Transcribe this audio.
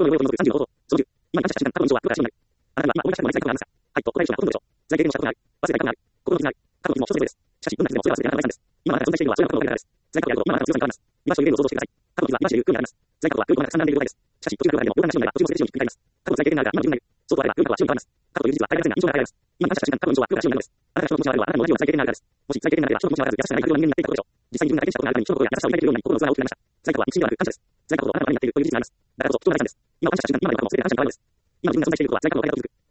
の要素を除く30の法則。その10。今に感謝した瞬間、過去の印象は空から真になる。あなたが今思い出したことに在庫がありますか？はい。答える人はほとんどでしょう。財形のしたことがある。忘れたことがある。心の傷がある。過去の傷も一つです。しかし、どんな傷でもそれは忘れてやらないです。今あなたが存在しているのはそれが過去のおかげだからです。在過去であると今あなたの強さに変わります。居場所という例を想像してください。過去の傷は今している空にあります。在過去は空港がたくさん並んでいる状態です。しかし、途中で空がありも、溶岩が死ぬまでは途中も捨ててしまうに繰り返ります。過去の在形であるが今の自分がいる。そうとあれば空間は死ぬ変わります。過去という事実は変えられませんが印象が変えられます。今感謝した瞬間、過去の印象は空から死ぬのです。あなたが人の気持ちがあるのはあなたの同じような在形であるからです。もし在形であれば人の気持ちがあらず優しさがない悪人になっていたことでしょう。実際に自分が体験したことがあるために人の心や優しさを抱いているように心の器が大きくなりました。在過去は肉親ではなく感謝です。在過去とあなたの前になっているという事実があります。だからこそ貴重な財産です。今お感謝した瞬間、今のあなたも全て感謝に変わるのです。今自分が存在していることは在過去のおかげだと気づく。